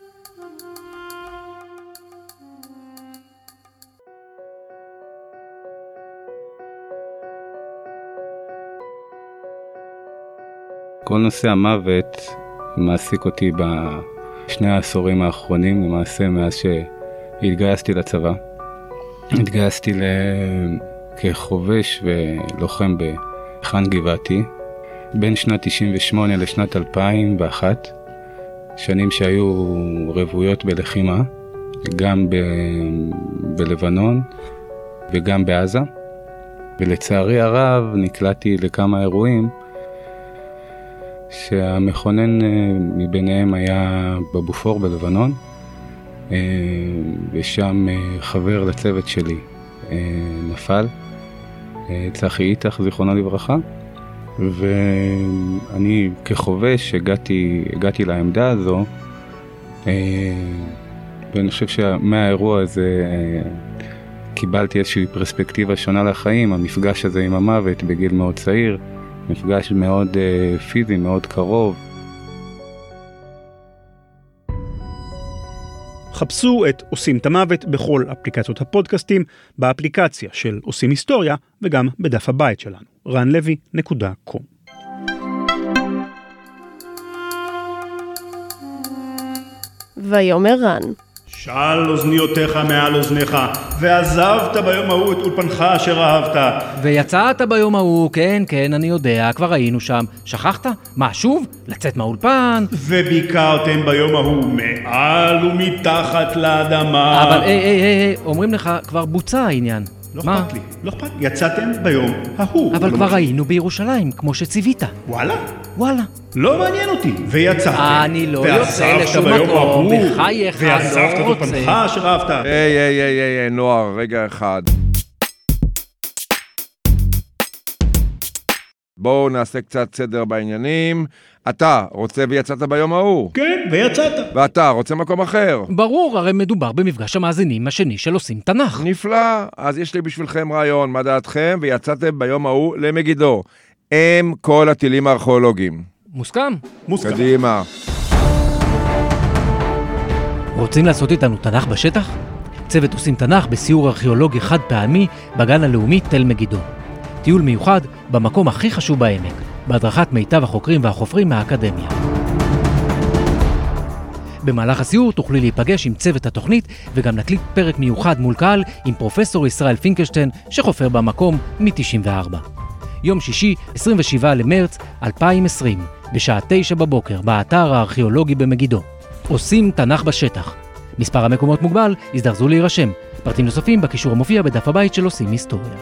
כל נושא המוות מעסיק אותי בשני העשורים האחרונים, למעשה מאז שהתגייסתי לצבא. התגייסתי כחובש ולוחם בחאן גבעתי, בין שנת 98 לשנת 2001, שנים שהיו רוויות בלחימה, גם בלבנון וגם בעזה. ולצערי הרב נקלעתי לכמה אירועים, שהמכונן מביניהם היה בבופור בלבנון, ושם חבר לצוות שלי נפל, צחי איתך, זיכרונו לברכה, ואני כחובש הגעתי לעמדה הזו, ואני חושב שמהאירוע הזה קיבלתי איזושהי פרספקטיבה שונה לחיים, המפגש הזה עם המוות בגיל מאוד צעיר, מפגש מאוד פיזי, מאוד קרוב. חפשו את עושים את המוות בכל אפליקציות הפודקאסטים, באפליקציה של עושים היסטוריה וגם בדף הבית שלנו, ranlevy.com. ויאמר רן, של אוזניותיך מעל אוזניך, ועזבת ביום ההוא את אולפנך אשר אהבת. ויצאת ביום ההוא, כן, כן, אני יודע, כבר היינו שם. שכחת? מה, שוב? לצאת מהאולפן? וביקרתם ביום ההוא מעל ומתחת לאדמה. אבל אומרים לך, כבר בוצע העניין. לא אכפת לי, לא אכפת. יצאתם ביום ההוא. אבל כבר היינו בירושלים, כמו שציווית. וואלה? וואלה. לא מעניין אותי. ויצאתם. אני לא יוצא לשום מקום, בחייך, ועזבת לא את אולפנך אשר אהבת. היי, נוער, רגע אחד. בואו נעשה קצת סדר בעניינים. אתה רוצה ויצאת ביום ההוא? כן, ויצאת. ואתה רוצה מקום אחר? ברור, הרי מדובר במפגש המאזינים השני של עושים תנ"ך. נפלא, אז יש לי בשבילכם רעיון, מה דעתכם? ויצאתם ביום ההוא למגידו. הם כל הטילים הארכיאולוגיים. מוסכם? מוסכם. קדימה. רוצים לעשות איתנו תנ"ך בשטח? צוות עושים תנ"ך בסיור ארכיאולוגי חד פעמי בגן הלאומי תל מגידו. טיול מיוחד במקום הכי חשוב בעמק, בהדרכת מיטב החוקרים והחופרים מהאקדמיה. במהלך הסיור תוכלי להיפגש עם צוות התוכנית וגם נקליט פרק מיוחד מול קהל עם פרופסור ישראל פינקלשטיין שחופר במקום מ-94. יום שישי, 27 למרץ 2020, בשעה 9 בבוקר, באתר הארכיאולוגי במגידו. עושים תנ"ך בשטח. מספר המקומות מוגבל, הזדרזו להירשם. פרטים נוספים בקישור המופיע בדף הבית של עושים היסטוריה.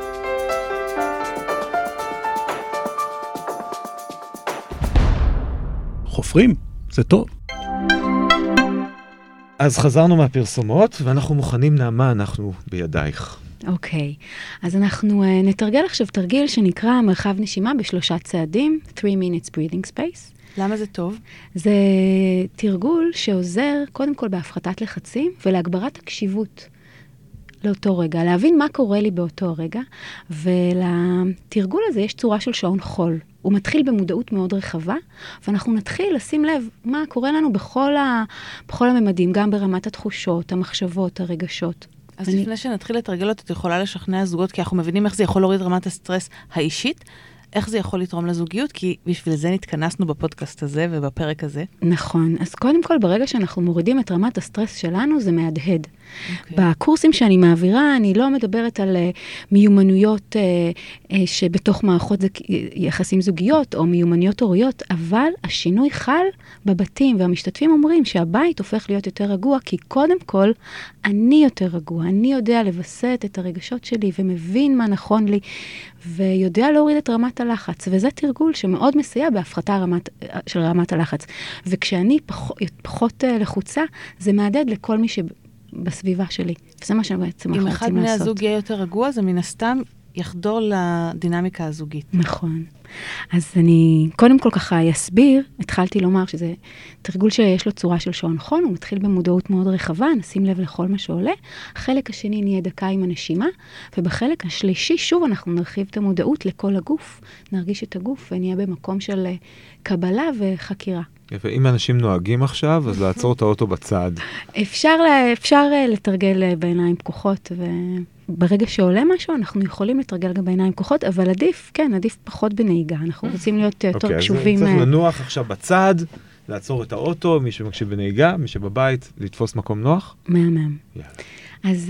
חופרים, זה טוב. אז חזרנו מהפרסומות, ואנחנו מוכנים, נעמה, אנחנו בידייך. אוקיי, אז אנחנו נתרגל עכשיו תרגיל שנקרא מרחב נשימה בשלושה צעדים, 3 minutes breathing space. למה זה טוב? זה תרגול שעוזר קודם כל בהפחתת לחצים ולהגברת הקשיבות לאותו רגע, להבין מה קורה לי באותו רגע, ולתרגול הזה יש צורה של שעון חול. הוא מתחיל במודעות מאוד רחבה, ואנחנו נתחיל לשים לב מה קורה לנו בכל הממדים, גם ברמת התחושות, המחשבות, הרגשות. אז לפני שנתחיל לתרגל אותו, את יכולה לשכנע זוגות, כי אנחנו מבינים איך זה יכול להוריד רמת הסטרס האישית, איך זה יכול לתרום לזוגיות, כי בשביל זה נתכנסנו בפודקאסט הזה ובפרק הזה. נכון. אז קודם כל, ברגע שאנחנו מורידים את רמת הסטרס שלנו, זה מהדהד. בקורסים שאני מעבירה, אני לא מדברת על מיומנויות שבתוך מערכות יחסים זוגיות, או מיומנויות הוריות, אבל השינוי חל בבתים, והמשתתפים אומרים שהבית הופך להיות יותר רגוע, כי קודם כל, אני יותר רגוע, אני יודע לבסט את הרגשות שלי, ומבין מה נכון לי, ויודע להוריד את רמת הלחץ, וזה תרגול שמאוד מסייע בהפחתה של רמת הלחץ. וכשאני פחות לחוצה, זה מהדהד לכל מי בסביבה שלי. וזה מה שבעצם אנחנו רוצים לעשות. אם אחד בני הזוג יהיה יותר רגוע, זה מן הסתם יחדור לדינמיקה הזוגית. נכון. אז אני קודם כל ככה אסביר, התחלתי לומר שזה תרגול שיש לו צורה של שעון חול, הוא מתחיל במודעות מאוד רחבה, נשים לב לכל מה שעולה. החלק השני נהיה דקה עם הנשימה, ובחלק השלישי שוב אנחנו נרחיב את המודעות לכל הגוף, נרגיש את הגוף ונהיה במקום של קבלה וחקירה. ואם אנשים נוהגים עכשיו, אז לעצור את האוטו בצד. אפשר לתרגל בעיניים פקוחות, וברגע שעולה משהו, אנחנו יכולים לתרגל גם בעיניים פקוחות, אבל עדיף פחות בנהיגה. אנחנו רוצים להיות יותר קשובים. צריך לנוח עכשיו בצד, לעצור את האוטו, מי שמקשיב בנהיגה, מי שבבית, לתפוס מקום נוח. מהמם. אז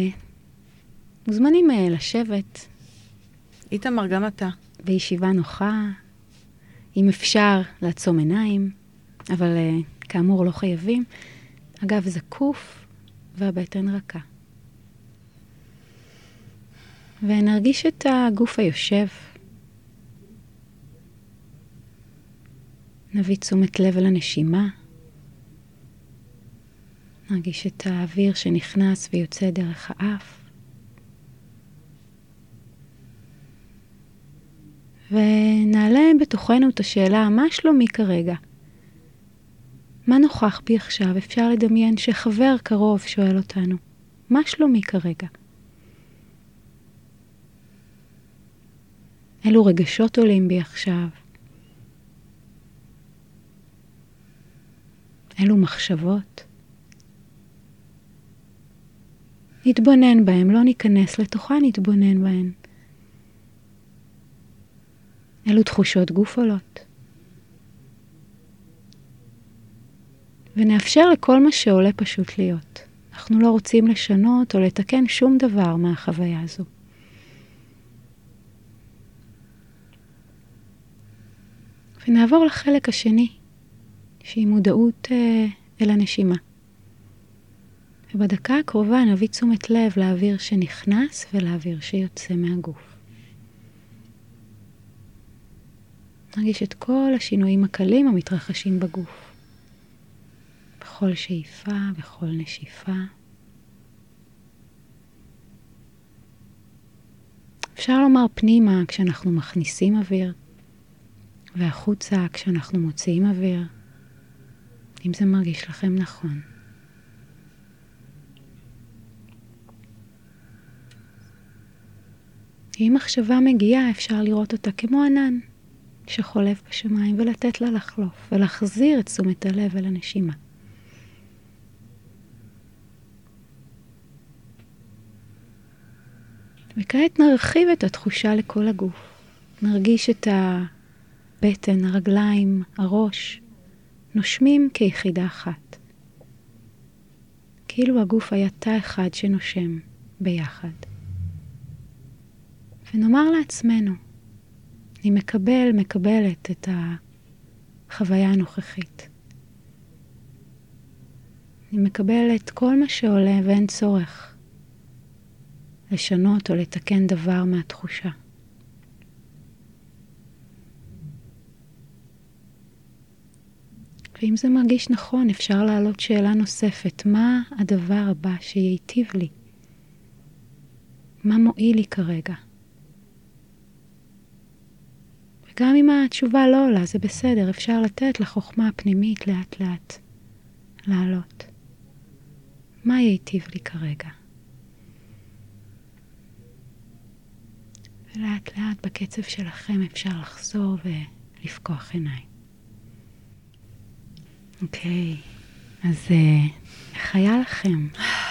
מוזמנים לשבת. איתמר, גם אתה. בישיבה נוחה, אם אפשר לעצום עיניים, אבל כאמור לא חייבים. אגב, זקוף והבטן רכה. ונרגיש את הגוף היושב. נביא תשומת לב אל הנשימה. נרגיש את האוויר שנכנס ויוצא דרך האף. ונעלה בתוכנו את השאלה, מה שלומי כרגע? מה נוכח בי עכשיו? אפשר לדמיין שחבר קרוב שואל אותנו, מה שלומי כרגע? אילו רגשות עולים בי עכשיו? אילו מחשבות? נתבונן בהם, לא ניכנס לתוכה, נתבונן בהם. אילו תחושות גוף עולות. ונאפשר לכל מה שעולה פשוט להיות. אנחנו לא רוצים לשנות או לתקן שום דבר מהחוויה הזו. ונעבור לחלק השני, שהיא מודעות אל הנשימה. ובדקה הקרובה נביא תשומת לב לאוויר שנכנס ולאוויר שיוצא מהגוף. נרגיש את כל השינויים הקלים המתרחשים בגוף. בכל שאיפה, בכל נשיפה. אפשר לומר פנימה כשאנחנו מכניסים אוויר, והחוצה כשאנחנו מוציאים אוויר, אם זה מרגיש לכם נכון. אם מחשבה מגיעה, אפשר לראות אותה כמו ענן שחולף בשמיים, ולתת לה לחלוף, ולהחזיר את תשומת הלב אל הנשימה. וכעת נרחיב את התחושה לכל הגוף. נרגיש את הבטן, הרגליים, הראש, נושמים כיחידה אחת. כאילו הגוף היה תא אחד שנושם ביחד. ונאמר לעצמנו, אני מקבלת את החוויה הנוכחית. אני מקבלת כל מה שעולה ואין צורך לשנות או לתקן דבר מהתחושה. ואם זה מרגיש נכון, אפשר להעלות שאלה נוספת. מה הדבר הבא שייטיב לי? מה מועיל לי כרגע? וגם אם התשובה לא עולה, זה בסדר. אפשר לתת לחוכמה הפנימית לאט לאט לעלות. מה ייטיב לי כרגע? ולאט לאט בקצב שלכם אפשר לחזור ולפקוח עיניים. אוקיי, אז איך היה לכם?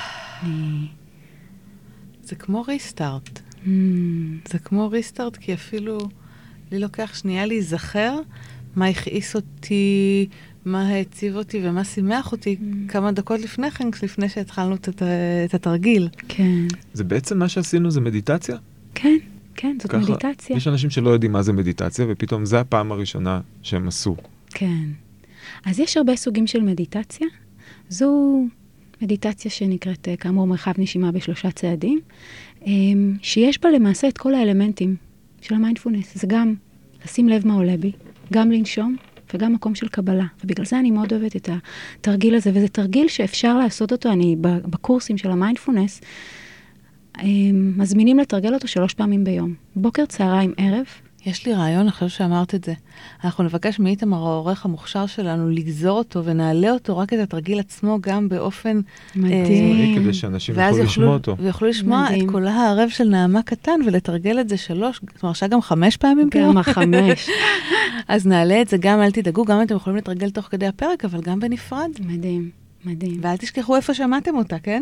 זה כמו ריסטארט. זה כמו ריסטארט, כי אפילו לי לוקח שנייה להיזכר מה הכעיס אותי, מה העציב אותי ומה שימח אותי כמה דקות לפני כן, לפני שהתחלנו את התרגיל. כן. זה בעצם מה שעשינו, זה מדיטציה? כן, כן, זאת ככה, מדיטציה. יש אנשים שלא יודעים מה זה מדיטציה, ופתאום זה הפעם הראשונה שהם עשו. כן. אז יש הרבה סוגים של מדיטציה. זו מדיטציה שנקראת, כאמור, מרחב נשימה ב3 צעדים, שיש בה למעשה את כל האלמנטים של המיינדפולנס. זה גם לשים לב מה עולה בי, גם לנשום, וגם מקום של קבלה. ובגלל זה אני מאוד אוהבת את התרגיל הזה, וזה תרגיל שאפשר לעשות אותו, אני בקורסים של המיינדפולנס, מזמינים לתרגל אותו 3 פעמים ביום. בוקר, צהריים, ערב. יש לי רעיון, אחרי שאמרת את זה. אנחנו נבקש מאיתמר העורך המוכשר שלנו לגזור אותו ונעלה אותו רק את התרגיל עצמו גם באופן מדהים. כדי שאנשים יוכלו לשמוע אותו. ויוכלו לשמוע את קולה הערב של נעמה קטן ולתרגל את זה 3, זאת אומרת גם 5 פעמים ביום. גם 5. אז נעלה את זה גם, אל תדאגו, גם אתם יכולים לתרגל תוך כדי הפרק, אבל גם בנפרד. מדהים. מדהים. ואל תשכחו איפה שמעתם אותה, כן?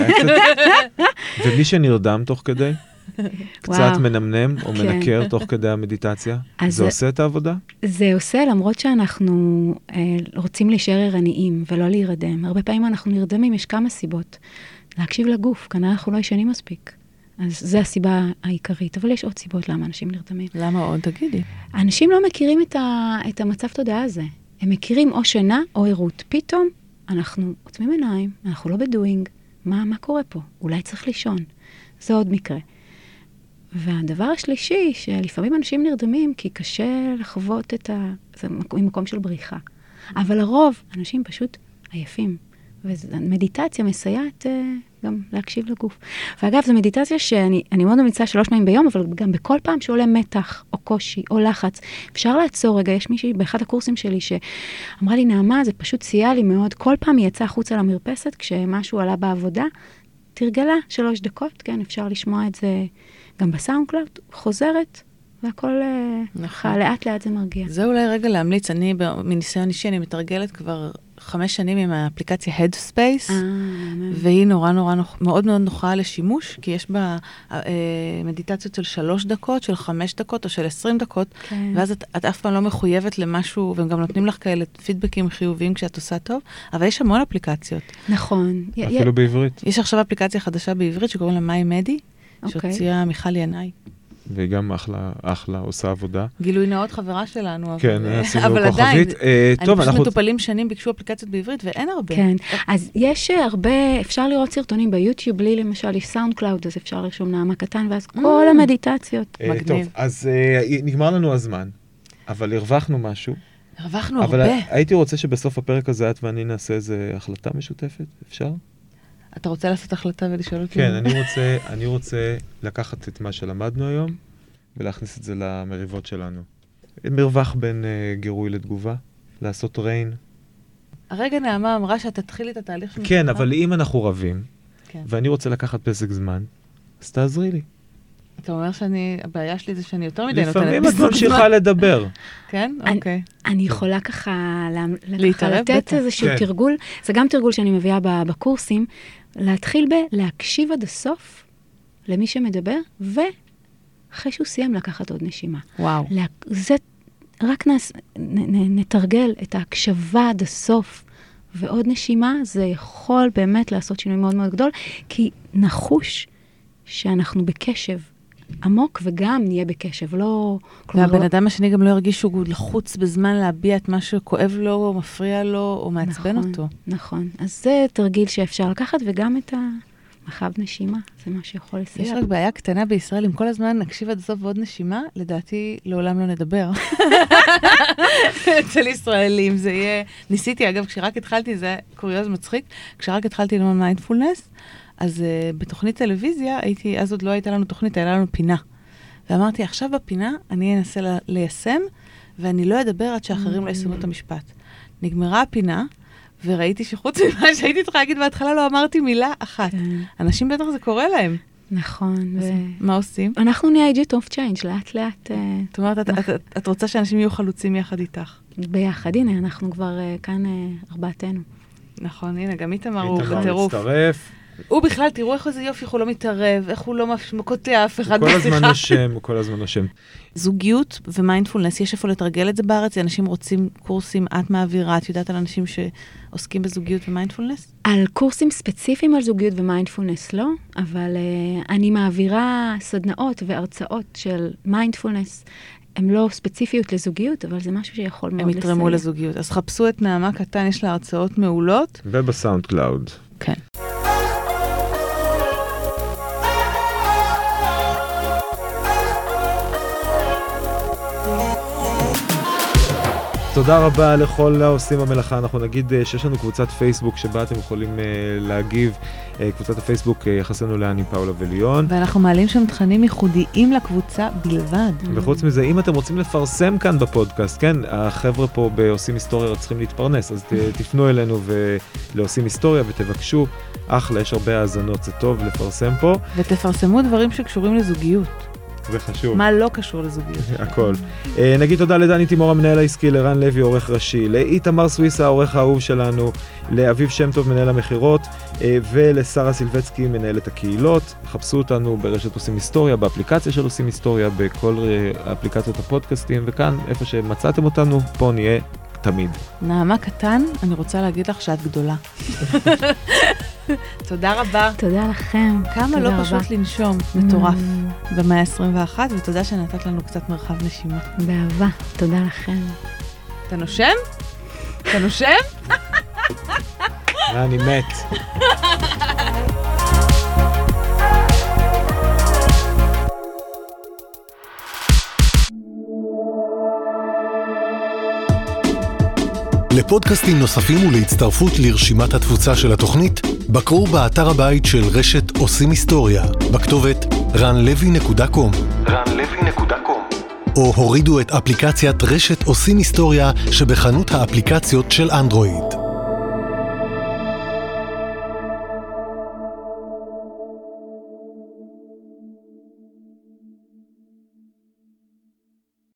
ומי שנרדם תוך כדי? קצת מנמנם או מנקר תוך כדי המדיטציה? זה עושה את העבודה? זה עושה, למרות שאנחנו רוצים להישאר ערניים ולא להירדם. הרבה פעמים אנחנו נרדמים, יש כמה סיבות. להקשיב לגוף, כנראה אנחנו לא ישנים מספיק. אז זו הסיבה העיקרית, אבל יש עוד סיבות למה אנשים נרדמים. למה עוד? תגידי. אנשים לא מכירים את המצב תודעה הזה. הם מכירים או שינה או עירות. פתאום אנחנו עוצמים עיניים, אנחנו לא בדואינג. מה קורה פה? אולי צריך לישון. זה עוד מקרה. והדבר השלישי, שלפעמים אנשים נרדמים, כי קשה לחוות זה מקום של בריחה. אבל לרוב, אנשים פשוט עייפים. ומדיטציה מסייעת גם להקשיב לגוף. ואגב, זו מדיטציה שאני מאוד ממליצה 3 פעמים ביום, אבל גם בכל פעם שעולה מתח, או קושי, או לחץ, אפשר לעצור רגע. יש מישהי באחד הקורסים שלי שאמרה לי, נעמה, זה פשוט סייע לי מאוד. כל פעם היא יצאה החוצה למרפסת, כשמשהו עלה בעבודה, תרגלה 3 דקות, כן, אפשר לשמוע את זה גם בסאונדקלאוד, חוזרת, והכל ככה, לאט לאט זה מרגיע. זה אולי רגע להמליץ, אני מניסיון אישי, אני מתרגלת כבר 5 שנים עם האפליקציה Headspace, והיא נורא מאוד מאוד נוחה לשימוש, כי יש בה מדיטציות של 3 דקות, של 5 דקות או של 20 דקות, ואז את אף פעם לא מחויבת למשהו, והם גם נותנים לך כאלה פידבקים חיוביים כשאת עושה טוב, אבל יש המון אפליקציות. נכון. אפילו בעברית. יש עכשיו אפליקציה חדשה בעברית שקוראים לה מאי מדי, שהוציאה מיכל ינאי. והיא גם אחלה, עושה עבודה. גילוי נאות חברה שלנו. כן, עשינו אבל עדיין, טוב, אני פשוט מטופלים שנים ביקשו אפליקציות בעברית, ואין הרבה. כן, אז יש הרבה, אפשר לראות סרטונים ביוטיוב, לי למשל יש סאונד קלאוד, אז אפשר לרשום נעמה קטן, ואז כל המדיטציות. מגניב. טוב, אז נגמר לנו הזמן, אבל הרווחנו משהו. הרווחנו הרבה. אבל הייתי רוצה שבסוף הפרק הזה את ואני נעשה איזה החלטה משותפת, אפשר? אתה רוצה לעשות החלטה ולשאול אותי? כן, אני רוצה לקחת את מה שלמדנו היום, ולהכניס את זה למריבות שלנו. מרווח בין גירוי לתגובה, לעשות ריין. הרגע נעמה אמרה שאת תתחיל את התהליך. כן, אבל אם אנחנו רבים, ואני רוצה לקחת פסק זמן, אז תעזרי לי. אתה אומר הבעיה שלי זה שאני יותר מדי נותנת לפעמים את ממשיכה לדבר. כן? אוקיי. אני יכולה ככה להתערב לתת איזשהו תרגול, זה גם תרגול שאני מביאה בקורסים, להתחיל להקשיב עד הסוף למי שמדבר, ואחרי שהוא סיים לקחת עוד נשימה. וואו. זה רק נתרגל את ההקשבה עד הסוף, ועוד נשימה, זה יכול באמת לעשות שינוי מאוד מאוד גדול, כי נחוש שאנחנו בקשב עמוק, וגם נהיה בקשב, לא... והבן אדם השני גם לא ירגיש שהוא לחוץ בזמן להביע את מה שכואב לו, או מפריע לו, או מעצבן אותו. נכון. אז זה תרגיל שאפשר לקחת, וגם את המרחב נשימה, זה מה שיכול לסייע. יש רק בעיה קטנה בישראל, אם כל הזמן נקשיב עד הסוף ועוד נשימה, לדעתי לעולם לא נדבר. אצל ישראלים זה יהיה... ניסיתי, אגב, כשרק התחלתי, זה קוריוז מצחיק, כשרק התחלתי ללמוד מיינדפולנס, אז בתוכנית טלוויזיה, אז עוד לא הייתה לנו תוכנית, הייתה לנו פינה. ואמרתי, עכשיו בפינה אני אנסה ליישם, ואני לא אדבר עד שאחרים לא יסיימו את המשפט. נגמרה הפינה, וראיתי שחוץ ממה שהייתי צריכה להגיד, בהתחלה לא אמרתי מילה אחת. אנשים בטח זה קורה להם. נכון. מה עושים? אנחנו נהיה agent of change, לאט לאט. זאת אומרת, את רוצה שאנשים יהיו חלוצים יחד איתך? ביחד, הנה, אנחנו כבר כאן 4. נכון, הנה, גם איתמר הוא בטירוף. איתמר מצטרף. הוא בכלל, תראו איך איזה יופי, הוא לא מתערב, איך הוא לא קוטע אף אחד. הוא כל הזמן נושם. זוגיות ומיינדפולנס, יש איפה לתרגל את זה בארץ? אנשים רוצים קורסים, את מעבירה, את יודעת על אנשים שעוסקים בזוגיות ומיינדפולנס? על קורסים ספציפיים על זוגיות ומיינדפולנס לא, אבל אני מעבירה סדנאות והרצאות של מיינדפולנס. הן לא ספציפיות לזוגיות, אבל זה משהו שיכול מאוד לסייע. הם יתרמו לזוגיות. אז חפשו את נעמה קטן, יש לה הרצאות מעולות. ובסאונד קלאוד. כן. תודה רבה לכל העושים במלאכה. אנחנו נגיד שיש לנו קבוצת פייסבוק שבה אתם יכולים להגיב. קבוצת הפייסבוק יחסנו לאן עם פאולה וליון. ואנחנו מעלים שם תכנים ייחודיים לקבוצה בלבד. וחוץ מזה, אם אתם רוצים לפרסם כאן בפודקאסט, כן, החבר'ה פה בעושים היסטוריה צריכים להתפרנס, אז תפנו אלינו ולעושים היסטוריה ותבקשו. אחלה, יש הרבה האזנות, זה טוב לפרסם פה. ותפרסמו דברים שקשורים לזוגיות. זה חשוב. מה לא קשור לזוגיות? הכל. נגיד תודה לדני תימור המנהל העסקי, לרן לוי עורך ראשי, לאיתמר סוויסה העורך האהוב שלנו, לאביב שם טוב מנהל המחירות, ולשרה סילבצקי מנהלת הקהילות. חפשו אותנו ברשת עושים היסטוריה, באפליקציה של עושים היסטוריה, בכל אפליקציות הפודקאסטים, וכאן, איפה שמצאתם אותנו, פה נהיה תמיד. נעמה קטן, אני רוצה להגיד לך שאת גדולה. תודה רבה. תודה לכם. כמה לא פשוט לנשום, מטורף, במאה ה-21, ותודה שנתת לנו קצת מרחב נשימה. באהבה, תודה לכם. אתה נושם? אתה נושם? אני מת. לפודקאסטים נוספים ולהצטרפות לרשימת התפוצה של התוכנית, בקרו באתר הבית של רשת עושים היסטוריה, בכתובת ranlevy.com או הורידו את אפליקציית רשת עושים היסטוריה שבחנות האפליקציות של אנדרואיד.